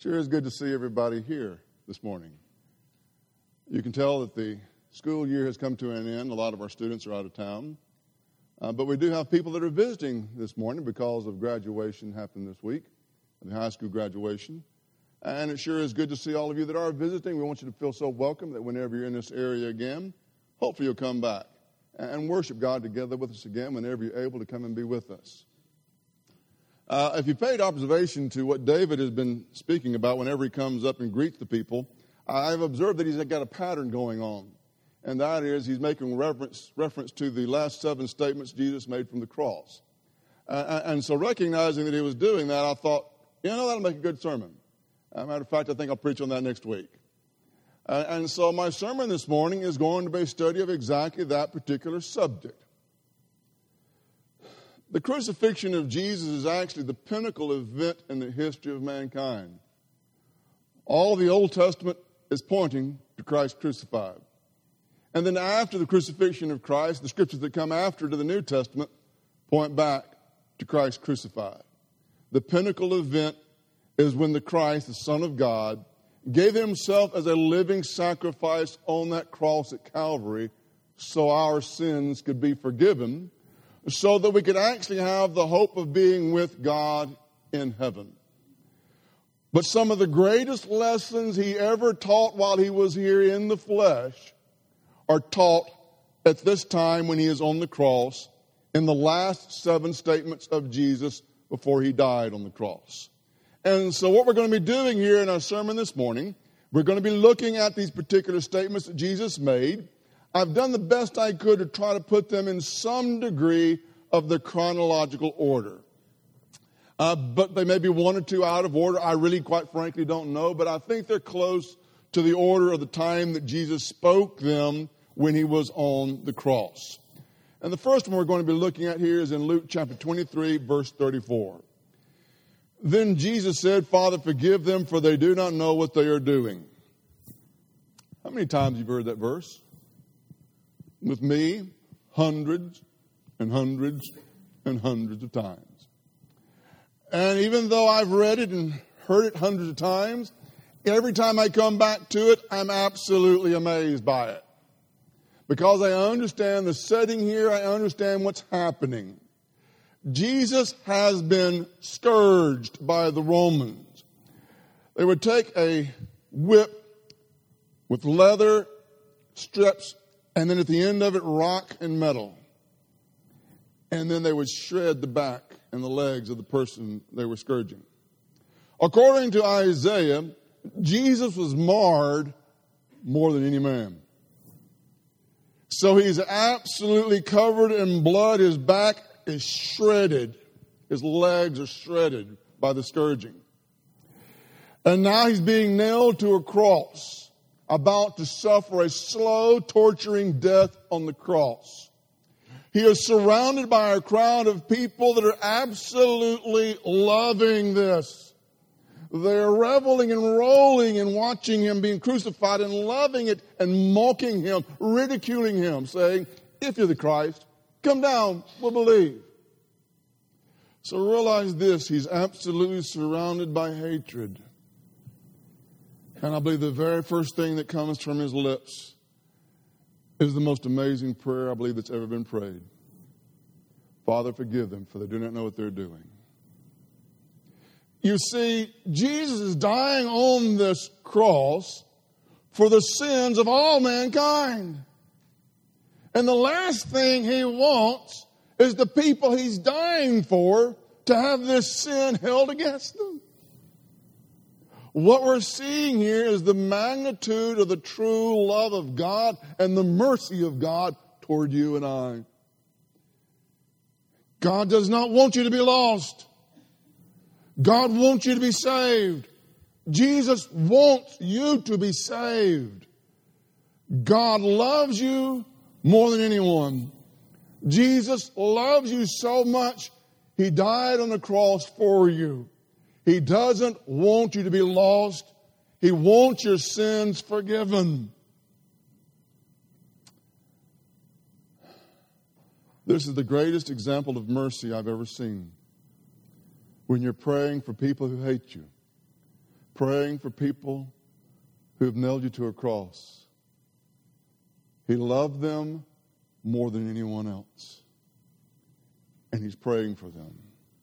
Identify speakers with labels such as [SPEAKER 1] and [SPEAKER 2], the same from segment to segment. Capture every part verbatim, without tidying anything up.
[SPEAKER 1] Sure is good to see everybody here this morning. You can tell that the school year has come to an end. A lot of our students are out of town. Uh, but we do have people that are visiting this morning because of graduation happened this week, the high school graduation. And it sure is good to see all of you that are visiting. We want you to feel so welcome that whenever you're in this area again, hopefully you'll come back and worship God together with us again whenever you're able to come and be with us. Uh, if you paid observation to what David has been speaking about whenever he comes up and greets the people, I've observed that he's got a pattern going on. And that is he's making reference, reference to the last seven statements Jesus made from the cross. Uh, and so recognizing that he was doing that, I thought, you know, that'll make a good sermon. As a matter of fact, I think I'll preach on that next week. Uh, and so my sermon this morning is going to be a study of exactly that particular subject. The crucifixion of Jesus is actually the pinnacle event in the history of mankind. All the Old Testament is pointing to Christ crucified. And then after the crucifixion of Christ, the scriptures that come after to the New Testament point back to Christ crucified. The pinnacle event is when the Christ, the Son of God, gave himself as a living sacrifice on that cross at Calvary so our sins could be forgiven, so that we could actually have the hope of being with God in heaven. But some of the greatest lessons he ever taught while he was here in the flesh are taught at this time when he is on the cross in the last seven statements of Jesus before he died on the cross. And so what we're going to be doing here in our sermon this morning, we're going to be looking at these particular statements that Jesus made. I've done the best I could to try to put them in some degree of the chronological order. Uh, but they may be one or two out of order. I really, quite frankly, don't know. But I think they're close to the order of the time that Jesus spoke them when he was on the cross. And the first one we're going to be looking at here is in Luke chapter twenty-three, verse thirty-four. Then Jesus said, Father, forgive them, for they do not know what they are doing. How many times have you heard that verse? With me, hundreds and hundreds and hundreds of times. And even though I've read it and heard it hundreds of times, every time I come back to it, I'm absolutely amazed by it. Because I understand the setting here, I understand what's happening. Jesus has been scourged by the Romans. They would take a whip with leather strips, and then at the end of it, rock and metal. And then they would shred the back and the legs of the person they were scourging. According to Isaiah, Jesus was marred more than any man. So he's absolutely covered in blood. His back is shredded. His legs are shredded by the scourging. And now he's being nailed to a cross, about to suffer a slow, torturing death on the cross. He is surrounded by a crowd of people that are absolutely loving this. They're reveling and rolling and watching him being crucified and loving it and mocking him, ridiculing him, saying, if you're the Christ, come down, we'll believe. So realize this, he's absolutely surrounded by hatred. And I believe the very first thing that comes from his lips is the most amazing prayer I believe that's ever been prayed. Father, forgive them, for they do not know what they're doing. You see, Jesus is dying on this cross for the sins of all mankind. And the last thing he wants is the people he's dying for to have this sin held against them. What we're seeing here is the magnitude of the true love of God and the mercy of God toward you and I. God does not want you to be lost. God wants you to be saved. Jesus wants you to be saved. God loves you more than anyone. Jesus loves you so much, he died on the cross for you. He doesn't want you to be lost. He wants your sins forgiven. This is the greatest example of mercy I've ever seen. When you're praying for people who hate you, praying for people who have nailed you to a cross. He loved them more than anyone else. And he's praying for them.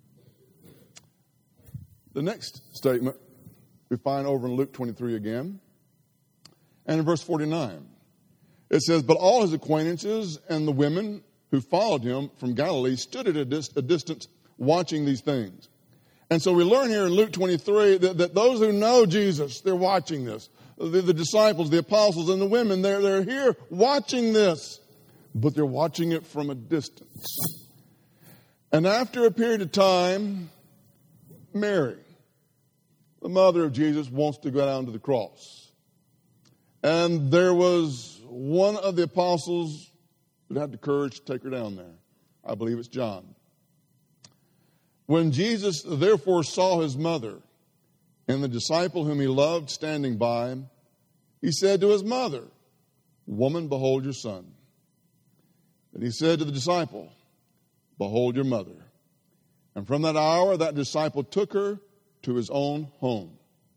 [SPEAKER 1] The next statement we find over in Luke twenty-three again. And in verse forty-nine, it says, "But all his acquaintances and the women who followed him from Galilee stood at a, dis- a distance watching these things." And so we learn here in Luke twenty-three that, that those who know Jesus, they're watching this. The, the disciples, the apostles, and the women, they're, they're here watching this. But they're watching it from a distance. And after a period of time, Mary, the mother of Jesus, wants to go down to the cross. And there was one of the apostles that had the courage to take her down there. I believe it's John. When Jesus therefore saw his mother and the disciple whom he loved standing by, he said to his mother, "Woman, behold your son." And he said to the disciple, "Behold your mother." And from that hour, that disciple took her to his own home.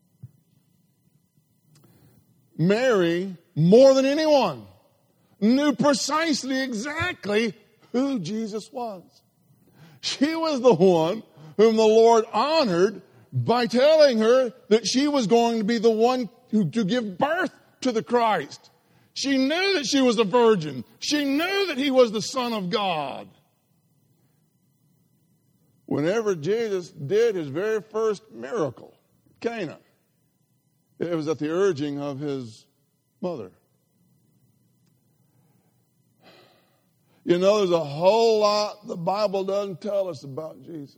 [SPEAKER 1] Mary, more than anyone, knew precisely exactly who Jesus was. She was the one whom the Lord honored by telling her that she was going to be the one who, to give birth to the Christ. She knew that she was a virgin. She knew that he was the Son of God. Whenever Jesus did his very first miracle, Cana, it was at the urging of his mother. You know, there's a whole lot the Bible doesn't tell us about Jesus.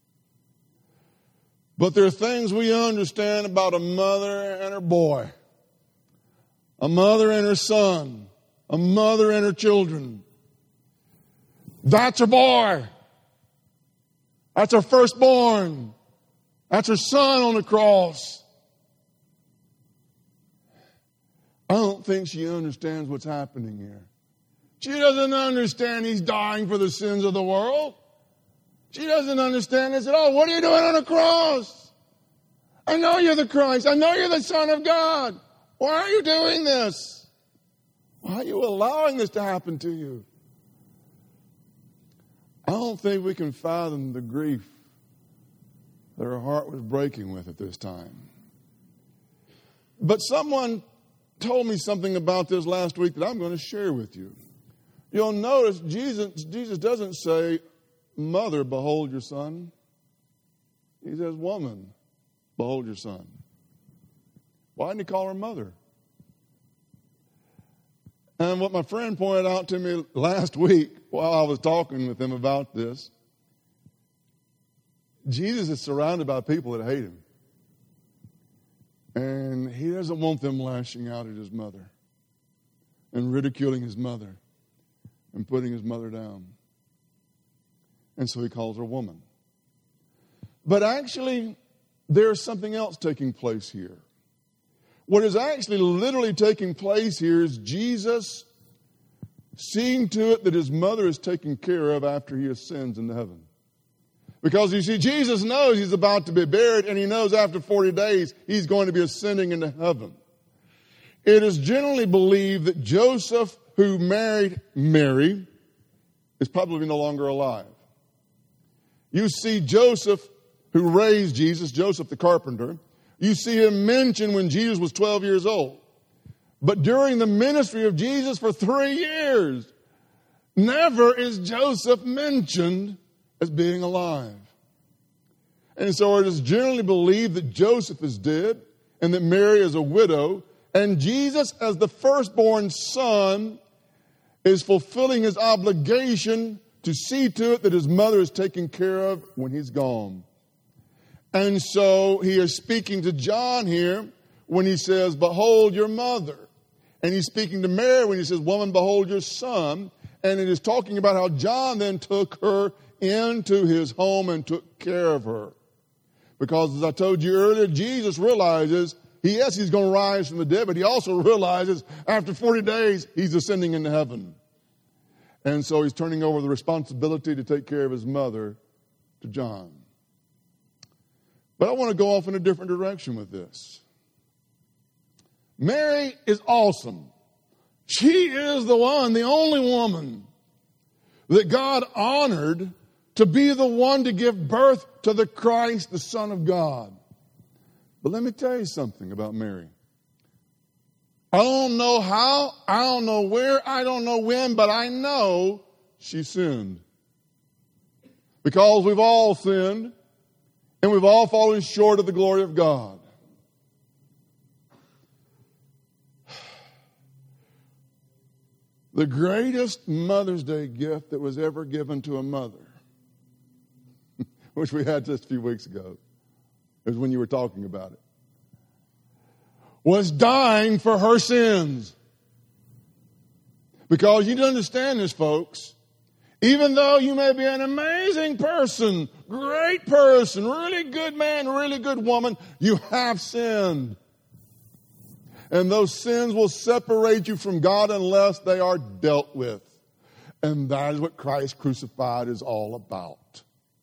[SPEAKER 1] But there are things we understand about a mother and her boy, a mother and her son, a mother and her children. That's her boy. That's her firstborn. That's her son on the cross. I don't think she understands what's happening here. She doesn't understand he's dying for the sins of the world. She doesn't understand this at all. What are you doing on a cross? I know you're the Christ. I know you're the Son of God. Why are you doing this? Why are you allowing this to happen to you? I don't think we can fathom the grief that her heart was breaking with at this time. But someone told me something about this last week that I'm going to share with you. You'll notice Jesus, Jesus doesn't say, "Mother, behold your son." He says, "Woman, behold your son." Why didn't he call her mother? And what my friend pointed out to me last week while I was talking with him about this, Jesus is surrounded by people that hate him. And he doesn't want them lashing out at his mother and ridiculing his mother and putting his mother down. And so he calls her woman. But actually, there's something else taking place here. What is actually literally taking place here is Jesus seeing to it that his mother is taken care of after he ascends into heaven. Because you see, Jesus knows he's about to be buried, and he knows after forty days he's going to be ascending into heaven. It is generally believed that Joseph, who married Mary, is probably no longer alive. You see Joseph, who raised Jesus, Joseph the carpenter, you see him mentioned when Jesus was twelve years old. But during the ministry of Jesus for three years, never is Joseph mentioned as being alive. And so it is generally believed that Joseph is dead and that Mary is a widow. And Jesus, as the firstborn son, is fulfilling his obligation to see to it that his mother is taken care of when he's gone. And so he is speaking to John here when he says, "Behold your mother." And he's speaking to Mary when he says, "Woman, behold your son." And it is talking about how John then took her into his home and took care of her. Because as I told you earlier, Jesus realizes, he, yes, he's going to rise from the dead, but he also realizes after forty days, he's ascending into heaven. And so he's turning over the responsibility to take care of his mother to John. But I want to go off in a different direction with this. Mary is awesome. She is the one, the only woman that God honored to be the one to give birth to the Christ, the Son of God. But let me tell you something about Mary. I don't know how, I don't know where, I don't know when, but I know she sinned. Because we've all sinned, and we've all fallen short of the glory of God. The greatest Mother's Day gift that was ever given to a mother, which we had just a few weeks ago, is when you were talking about it, was dying for her sins. Because you need to understand this, folks. Even though you may be an amazing person, great person, really good man, really good woman, you have sinned. And those sins will separate you from God unless they are dealt with. And that is what Christ crucified is all about.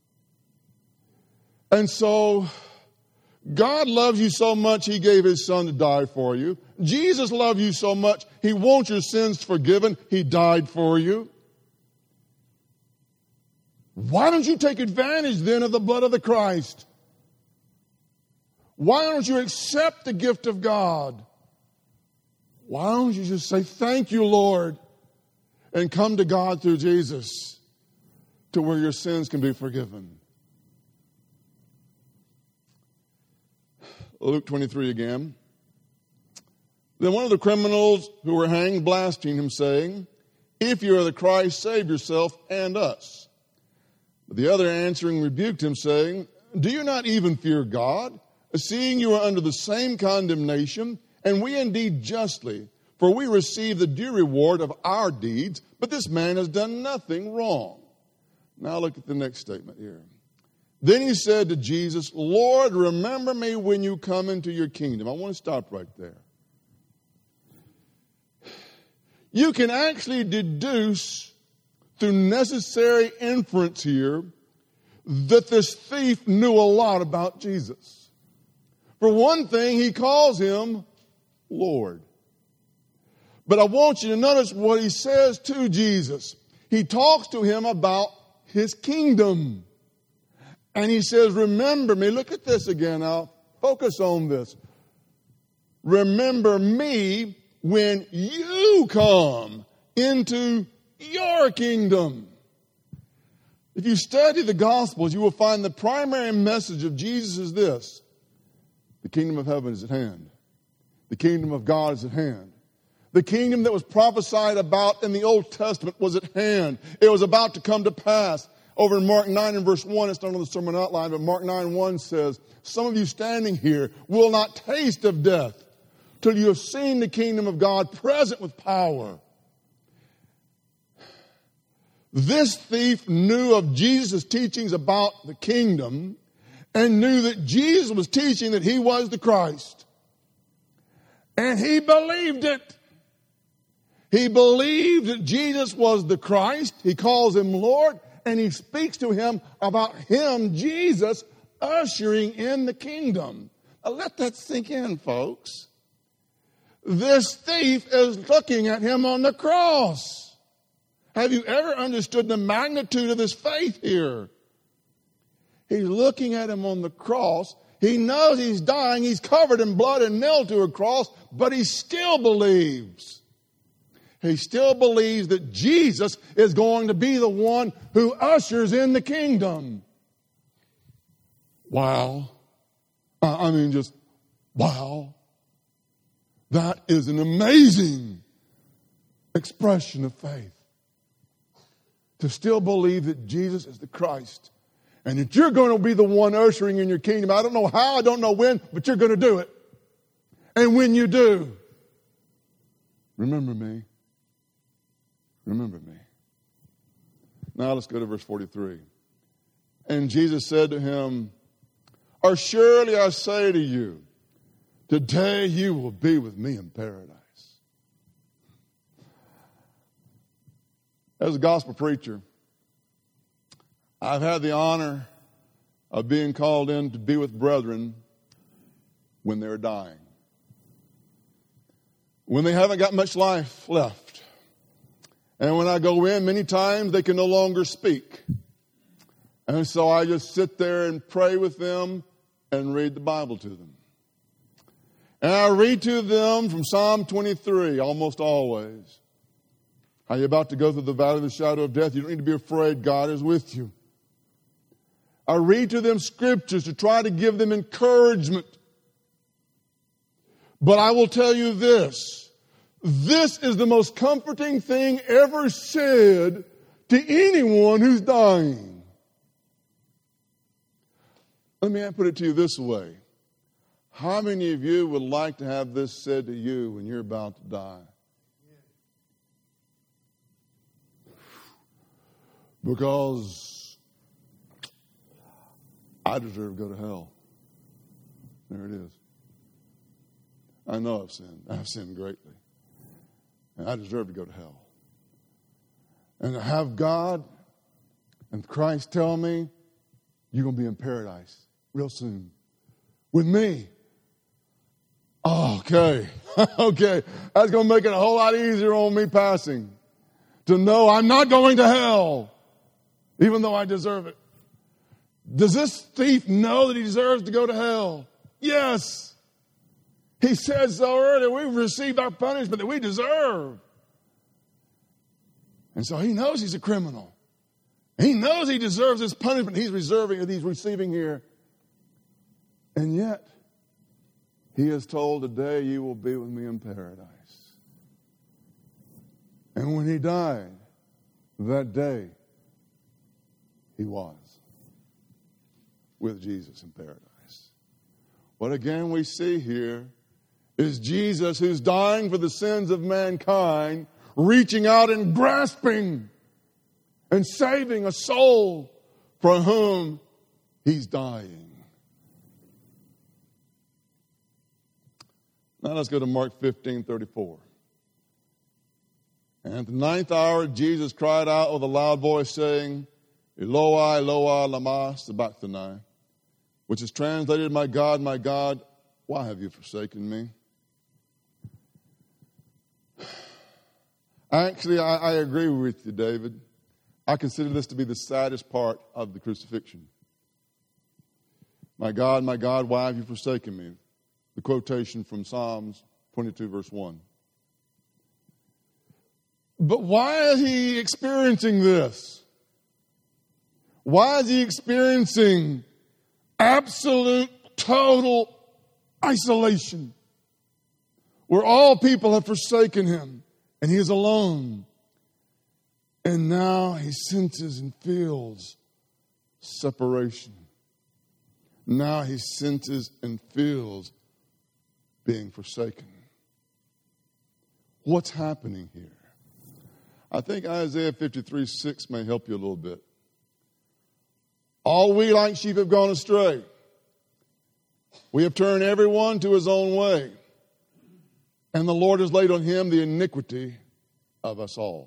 [SPEAKER 1] And so, God loves you so much, He gave His Son to die for you. Jesus loved you so much, He wants your sins forgiven. He died for you. Why don't you take advantage then of the blood of the Christ? Why don't you accept the gift of God? Why don't you just say, thank you, Lord, and come to God through Jesus to where your sins can be forgiven? Luke twenty-three again. Then one of the criminals who were hanged blasphemed him, saying, if you are the Christ, save yourself and us. But the other answering rebuked him, saying, do you not even fear God, seeing you are under the same condemnation? And we indeed justly, for we receive the due reward of our deeds, but this man has done nothing wrong. Now look at the next statement here. Then he said to Jesus, Lord, remember me when you come into your kingdom. I want to stop right there. You can actually deduce through necessary inference here that this thief knew a lot about Jesus. For one thing, he calls him Lord. But I want you to notice what he says to Jesus. He talks to him about his kingdom. And he says, remember me. Look at this again now. Focus on this. Remember me when you come into your kingdom. If you study the Gospels, you will find the primary message of Jesus is this. The kingdom of heaven is at hand. The kingdom of God is at hand. The kingdom that was prophesied about in the Old Testament was at hand. It was about to come to pass. Over in Mark nine and verse one, it's not on the sermon outline, but Mark nine one says, some of you standing here will not taste of death till you have seen the kingdom of God present with power. This thief knew of Jesus' teachings about the kingdom and knew that Jesus was teaching that He was the Christ. And he believed it. He believed that Jesus was the Christ. He calls Him Lord. And he speaks to him about him, Jesus, ushering in the kingdom. Now let that sink in, folks. This thief is looking at him on the cross. Have you ever understood the magnitude of his faith here? He's looking at him on the cross. He knows he's dying. He's covered in blood and nailed to a cross, but he still believes. He still believes that Jesus is going to be the one who ushers in the kingdom. Wow. I mean, just wow. That is an amazing expression of faith. To still believe that Jesus is the Christ and that you're going to be the one ushering in your kingdom. I don't know how, I don't know when, but you're going to do it. And when you do, remember me. Remember me. Now let's go to verse forty-three. And Jesus said to him, or surely I say to you, today you will be with me in paradise. As a gospel preacher, I've had the honor of being called in to be with brethren when they're dying. When they haven't got much life left. And when I go in, many times they can no longer speak. And so I just sit there and pray with them and read the Bible to them. And I read to them from Psalm twenty-three almost always. How you're about to go through the valley of the shadow of death. You don't need to be afraid. God is with you. I read to them scriptures to try to give them encouragement. But I will tell you this. This is the most comforting thing ever said to anyone who's dying. Let me put it to you this way. How many of you would like to have this said to you when you're about to die? Because I deserve to go to hell. There it is. I know I've sinned. I've sinned greatly. And I deserve to go to hell. And to have God and Christ tell me, you're going to be in paradise real soon. With me. Oh, okay. Okay. That's going to make it a whole lot easier on me passing. To know I'm not going to hell. Even though I deserve it. Does this thief know that he deserves to go to hell? Yes. He said so earlier, we've received our punishment that we deserve. And so he knows he's a criminal. He knows he deserves this punishment he's reserving, that he's receiving here. And yet, he is told, today you will be with me in paradise. And when he died, that day, he was with Jesus in paradise. What again we see here is Jesus, who's dying for the sins of mankind, reaching out and grasping and saving a soul for whom he's dying. Now let's go to Mark fifteen thirty-four. And at the ninth hour, Jesus cried out with a loud voice, saying, Eloi, Eloi, lama sabachthani, which is translated, my God, my God, why have you forsaken me? Actually, I, I agree with you, David. I consider this to be the saddest part of the crucifixion. My God, my God, why have you forsaken me? The quotation from Psalms twenty-two, verse one. But why is he experiencing this? Why is he experiencing absolute, total isolation? Where all people have forsaken him and he is alone. And now he senses and feels separation. Now he senses and feels being forsaken. What's happening here? I think Isaiah fifty-three six may help you a little bit. All we like sheep have gone astray. We have turned everyone to his own way. And the Lord has laid on him the iniquity of us all.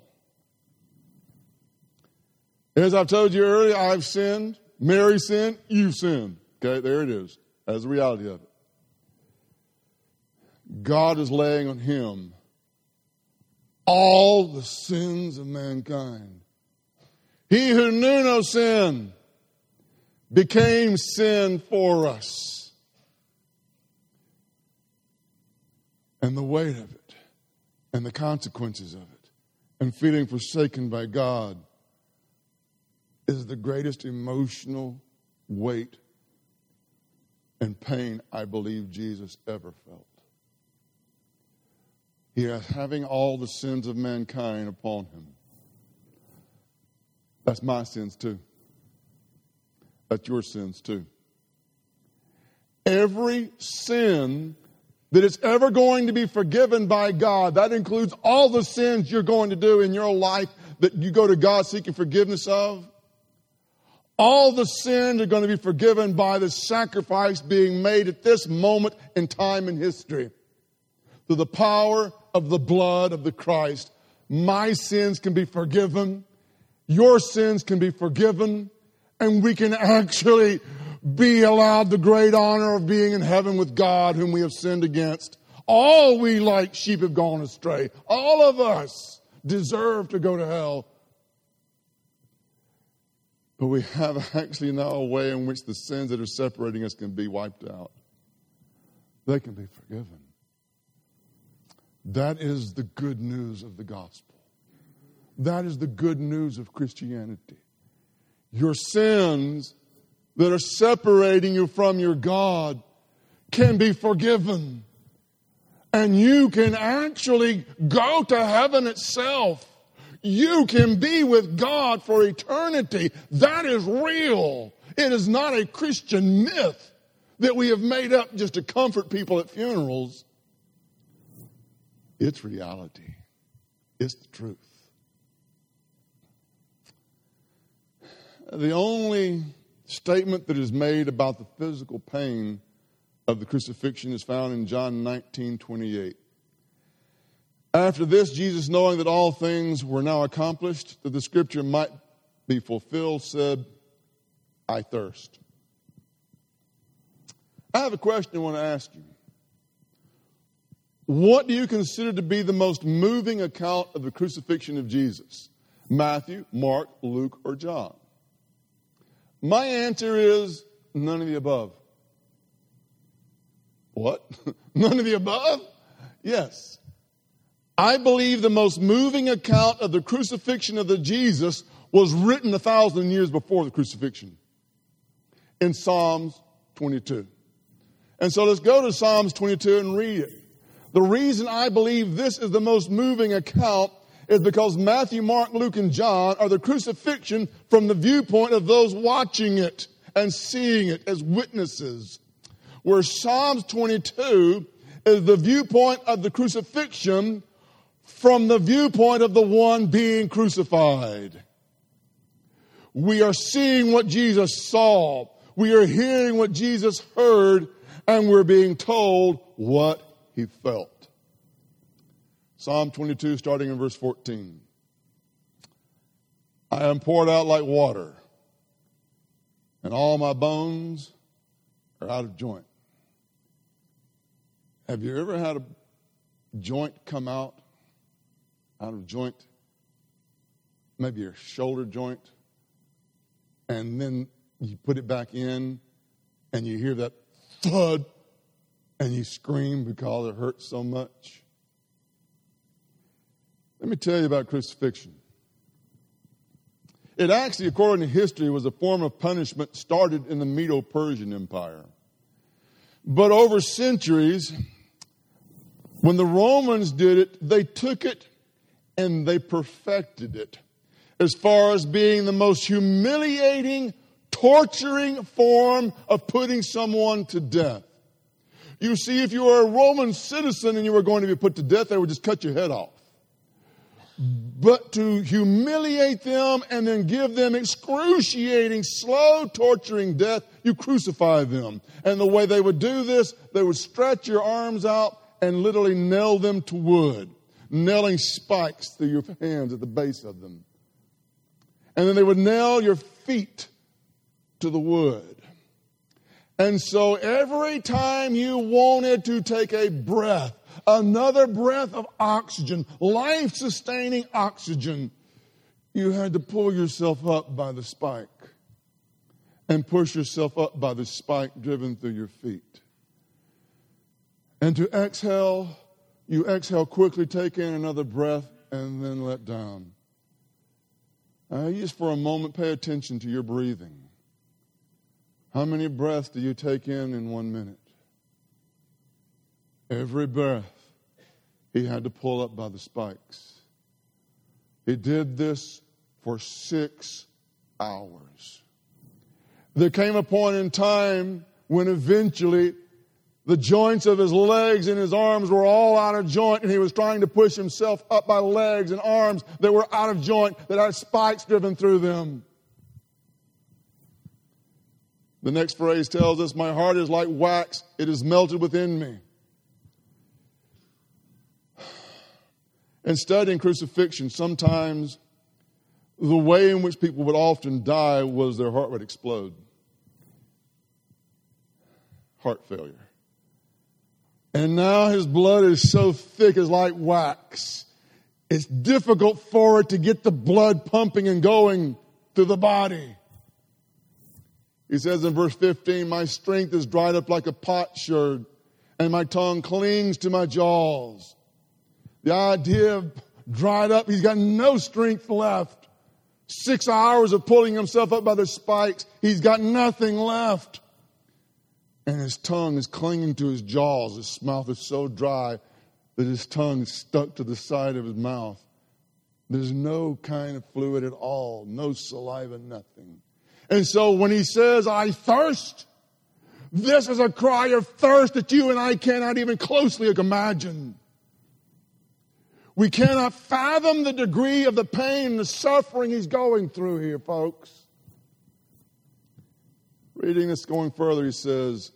[SPEAKER 1] As I've told you earlier, I've sinned. Mary sinned. You've sinned. Okay, there it is. That's the reality of it. God is laying on him all the sins of mankind. He who knew no sin became sin for us. And the weight of it, and the consequences of it, and feeling forsaken by God is the greatest emotional weight and pain I believe Jesus ever felt. He is having all the sins of mankind upon him. That's my sins too. That's your sins too. Every sin that is ever going to be forgiven by God, that includes all the sins you're going to do in your life that you go to God seeking forgiveness of. All the sins are going to be forgiven by the sacrifice being made at this moment in time in history. Through the power of the blood of the Christ, my sins can be forgiven. Your sins can be forgiven. And we can actually be allowed the great honor of being in heaven with God whom we have sinned against. All we like sheep have gone astray. All of us deserve to go to hell. But we have actually now a way in which the sins that are separating us can be wiped out. They can be forgiven. That is the good news of the gospel. That is the good news of Christianity. Your sins that are separating you from your God can be forgiven. And you can actually go to heaven itself. You can be with God for eternity. That is real. It is not a Christian myth that we have made up just to comfort people at funerals. It's reality. It's the truth. The only statement that is made about the physical pain of the crucifixion is found in John nineteen twenty-eight. After this, Jesus, knowing that all things were now accomplished, that the scripture might be fulfilled, said, I thirst. I have a question I want to ask you. What do you consider to be the most moving account of the crucifixion of Jesus? Matthew, Mark, Luke, or John? My answer is none of the above. What? None of the above? Yes. I believe the most moving account of the crucifixion of the Jesus was written a thousand years before the crucifixion in Psalms twenty-two. And so let's go to Psalms twenty-two and read it. The reason I believe this is the most moving account is because Matthew, Mark, Luke, and John are the crucifixion from the viewpoint of those watching it and seeing it as witnesses. Where Psalms twenty-two is the viewpoint of the crucifixion from the viewpoint of the one being crucified. We are seeing what Jesus saw. We are hearing what Jesus heard, and we're being told what he felt. Psalm twenty-two, starting in verse fourteen. I am poured out like water, and all my bones are out of joint. Have you ever had a joint come out, out of joint? Maybe your shoulder joint, and then you put it back in, and you hear that thud, and you scream because it hurts so much. Let me tell you about crucifixion. It actually, according to history, was a form of punishment started in the Medo-Persian Empire. But over centuries, when the Romans did it, they took it and they perfected it as far as being the most humiliating, torturing form of putting someone to death. You see, if you were a Roman citizen and you were going to be put to death, they would just cut your head off. But to humiliate them and then give them excruciating, slow, torturing death, you crucify them. And the way they would do this, they would stretch your arms out and literally nail them to wood, nailing spikes through your hands at the base of them. And then they would nail your feet to the wood. And so every time you wanted to take a breath, another breath of oxygen, life-sustaining oxygen, you had to pull yourself up by the spike and push yourself up by the spike driven through your feet. And to exhale, you exhale quickly, take in another breath, and then let down. Now, just for a moment, pay attention to your breathing. How many breaths do you take in in one minute? Every breath, he had to pull up by the spikes. He did this for six hours. There came a point in time when eventually the joints of his legs and his arms were all out of joint, and he was trying to push himself up by legs and arms that were out of joint, that had spikes driven through them. The next phrase tells us, my heart is like wax, it is melted within me. In studying crucifixion, sometimes the way in which people would often die was their heart would explode. heart failure. And now his blood is so thick it's like wax. It's difficult for it to get the blood pumping and going through the body. He says in verse fifteen, my strength is dried up like a potsherd, and my tongue clings to my jaws. The idea of dried up, he's got no strength left. Six hours of pulling himself up by the spikes, he's got nothing left. And his tongue is clinging to his jaws. His mouth is so dry that his tongue is stuck to the side of his mouth. There's no kind of fluid at all, no saliva, nothing. And so when he says, I thirst, this is a cry of thirst that you and I cannot even closely imagine. We cannot fathom the degree of the pain and the suffering he's going through here, folks. Reading this going further, he says,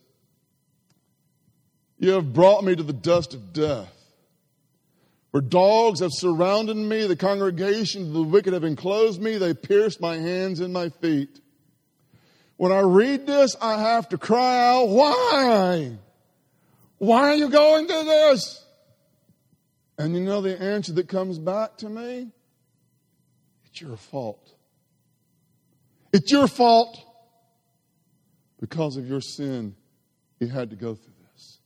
[SPEAKER 1] you have brought me to the dust of death. For dogs have surrounded me, the congregation of the wicked have enclosed me, they pierced my hands and my feet. When I read this, I have to cry out, why? Why are you going through this? And you know the answer that comes back to me? It's your fault. It's your fault. Because of your sin, you had to go through this.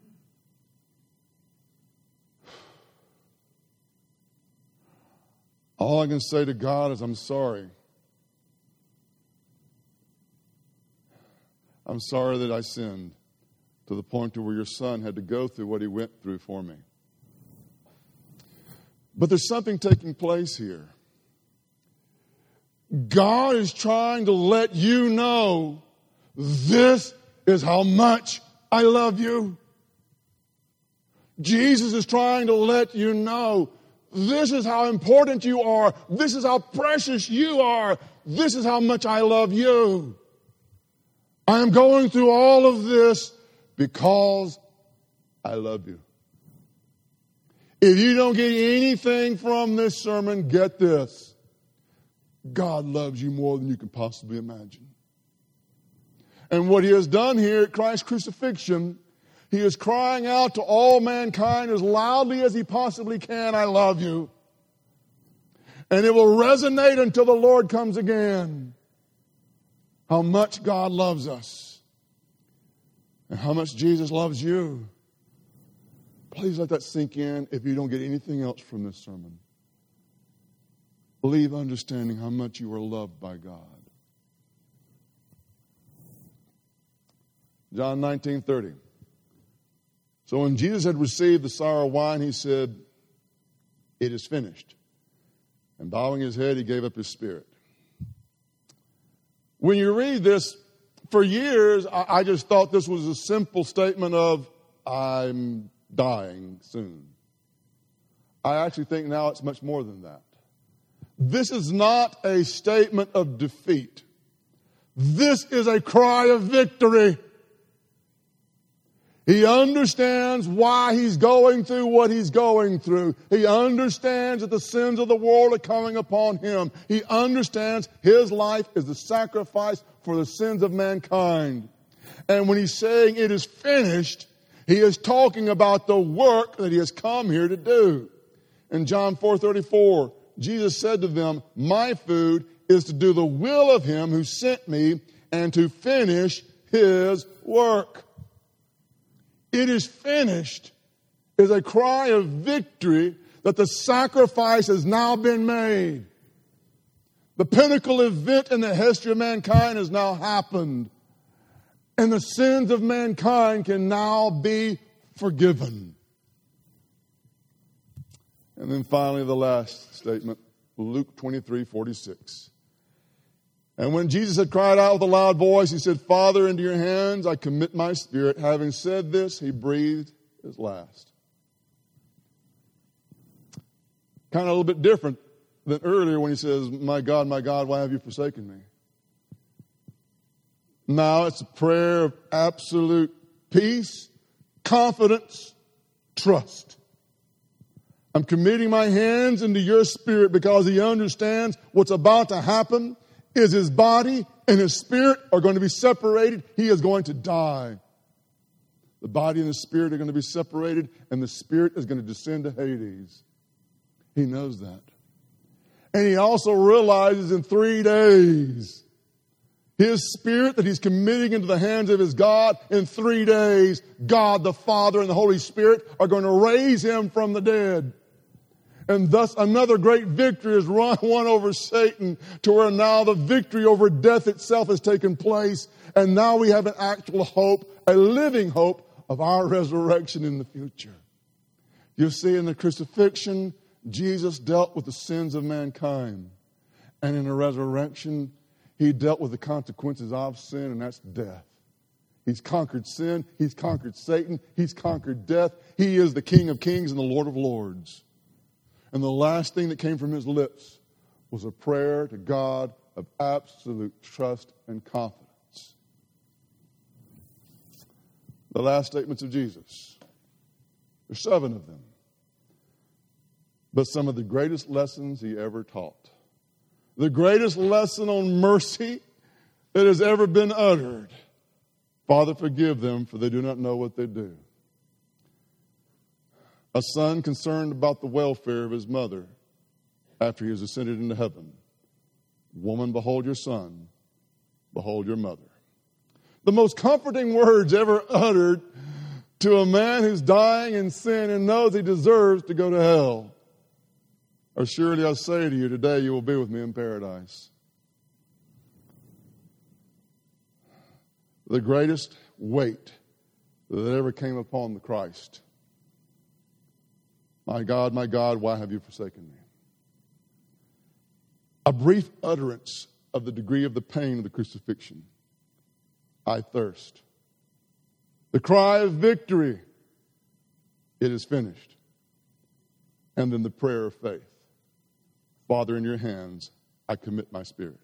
[SPEAKER 1] All I can say to God is, I'm sorry. I'm sorry that I sinned to the point to where your son had to go through what he went through for me. But there's something taking place here. God is trying to let you know, this is how much I love you. Jesus is trying to let you know, this is how important you are. This is how precious you are. This is how much I love you. I am going through all of this because I love you. If you don't get anything from this sermon, get this. God loves you more than you can possibly imagine. And what he has done here at Christ's crucifixion, he is crying out to all mankind as loudly as he possibly can, I love you. And it will resonate until the Lord comes again. How much God loves us. And how much Jesus loves you. Please let that sink in if you don't get anything else from this sermon. Believe understanding how much you are loved by God. John nineteen thirty. So when Jesus had received the sour wine, he said, it is finished. And bowing his head, he gave up his spirit. When you read this, for years, I just thought this was a simple statement of, I'm dying soon. I actually think now it's much more than that. This is not a statement of defeat. This is a cry of victory. He understands why he's going through what he's going through. He understands that the sins of the world are coming upon him. He understands his life is the sacrifice for the sins of mankind. And when he's saying it is finished, he is talking about the work that he has come here to do. In John four thirty-four, Jesus said to them, my food is to do the will of him who sent me and to finish his work. It is finished is a cry of victory that the sacrifice has now been made. The pinnacle event in the history of mankind has now happened. And the sins of mankind can now be forgiven. And then finally the last statement, Luke twenty-three forty-six. And when Jesus had cried out with a loud voice, he said, Father, into your hands I commit my spirit. Having said this, he breathed his last. Kind of a little bit different than earlier when he says, my God, my God, why have you forsaken me? Now it's a prayer of absolute peace, confidence, trust. I'm committing my hands into your spirit because he understands what's about to happen is his body and his spirit are going to be separated. He is going to die. The body and the spirit are going to be separated, and the spirit is going to descend to Hades. He knows that. And he also realizes in three days, his spirit that he's committing into the hands of his God, in three days, God the Father and the Holy Spirit are going to raise him from the dead. And thus another great victory is won over Satan, to where now the victory over death itself has taken place. And now we have an actual hope, a living hope of our resurrection in the future. You see, in the crucifixion, Jesus dealt with the sins of mankind. And in the resurrection, he dealt with the consequences of sin, and that's death. He's conquered sin. He's conquered Satan. He's conquered death. He is the King of Kings and the Lord of Lords. And the last thing that came from his lips was a prayer to God of absolute trust and confidence. The last statements of Jesus. There's seven of them. But some of the greatest lessons he ever taught. The greatest lesson on mercy that has ever been uttered. Father, forgive them, for they do not know what they do. A son concerned about the welfare of his mother after he has ascended into heaven. Woman, behold your son. Behold your mother. The most comforting words ever uttered to a man who's dying in sin and knows he deserves to go to hell. Or surely I say to you, today you will be with me in paradise. The greatest weight that ever came upon the Christ. My God, my God, why have you forsaken me? A brief utterance of the degree of the pain of the crucifixion. I thirst. The cry of victory. It is finished. And then the prayer of faith. Father, in your hands, I commit my spirit.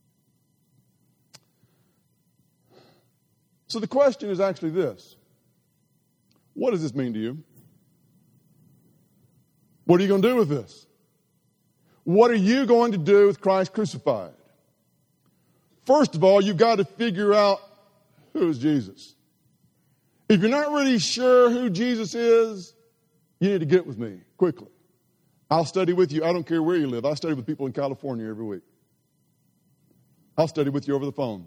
[SPEAKER 1] So the question is actually this. What does this mean to you? What are you going to do with this? What are you going to do with Christ crucified? First of all, you've got to figure out who is Jesus. If you're not really sure who Jesus is, you need to get with me quickly. I'll study with you. I don't care where you live. I study with people in California every week. I'll study with you over the phone.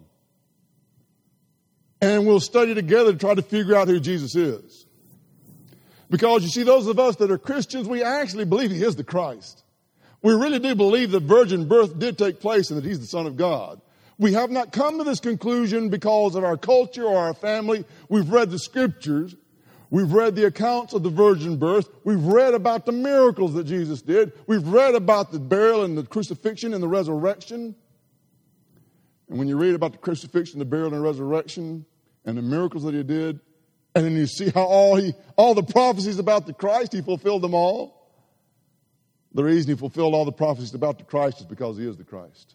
[SPEAKER 1] And we'll study together to try to figure out who Jesus is. Because you see, those of us that are Christians, we actually believe he is the Christ. We really do believe the virgin birth did take place and that he's the Son of God. We have not come to this conclusion because of our culture or our family. We've read the scriptures. We've read the accounts of the virgin birth. We've read about the miracles that Jesus did. We've read about the burial and the crucifixion and the resurrection. And when you read about the crucifixion, the burial, and the resurrection, and the miracles that he did, and then you see how all he, all the prophecies about the Christ, he fulfilled them all. The reason he fulfilled all the prophecies about the Christ is because he is the Christ.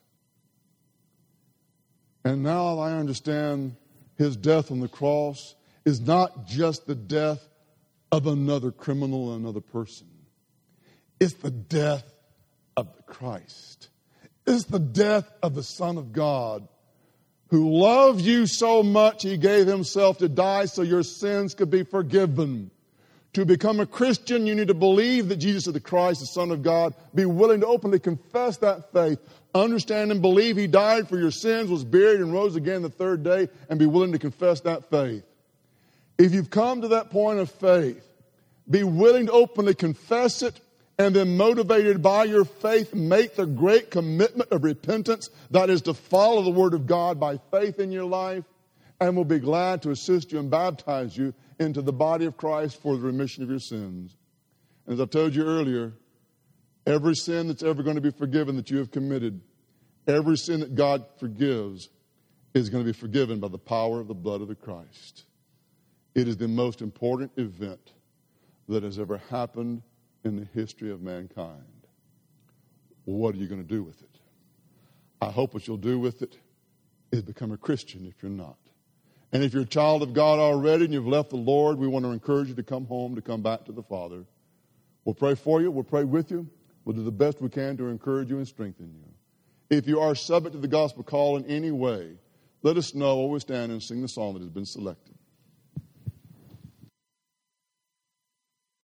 [SPEAKER 1] And now I understand his death on the cross is not just the death of another criminal, another person. It's the death of the Christ. It's the death of the Son of God, who loved you so much he gave himself to die so your sins could be forgiven. To become a Christian, you need to believe that Jesus is the Christ, the Son of God. Be willing to openly confess that faith. Understand and believe he died for your sins, was buried, and rose again the third day, and be willing to confess that faith. If you've come to that point of faith, be willing to openly confess it, and then motivated by your faith, make the great commitment of repentance, that is to follow the Word of God by faith in your life, and we'll be glad to assist you and baptize you into the body of Christ for the remission of your sins. And as I told you earlier, every sin that's ever going to be forgiven that you have committed, every sin that God forgives is going to be forgiven by the power of the blood of the Christ. It is the most important event that has ever happened in the history of mankind. What are you going to do with it? I hope what you'll do with it is become a Christian if you're not. And if you're a child of God already and you've left the Lord, we want to encourage you to come home, to come back to the Father. We'll pray for you. We'll pray with you. We'll do the best we can to encourage you and strengthen you. If you are subject to the gospel call in any way, let us know while we stand and sing the song that has been selected.